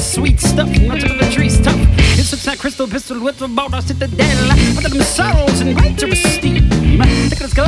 sweet stuff. Much of the tree's tough. It's that crystal pistol with the ball, I sit the dead. Under them sorrows and great to esteem. Take this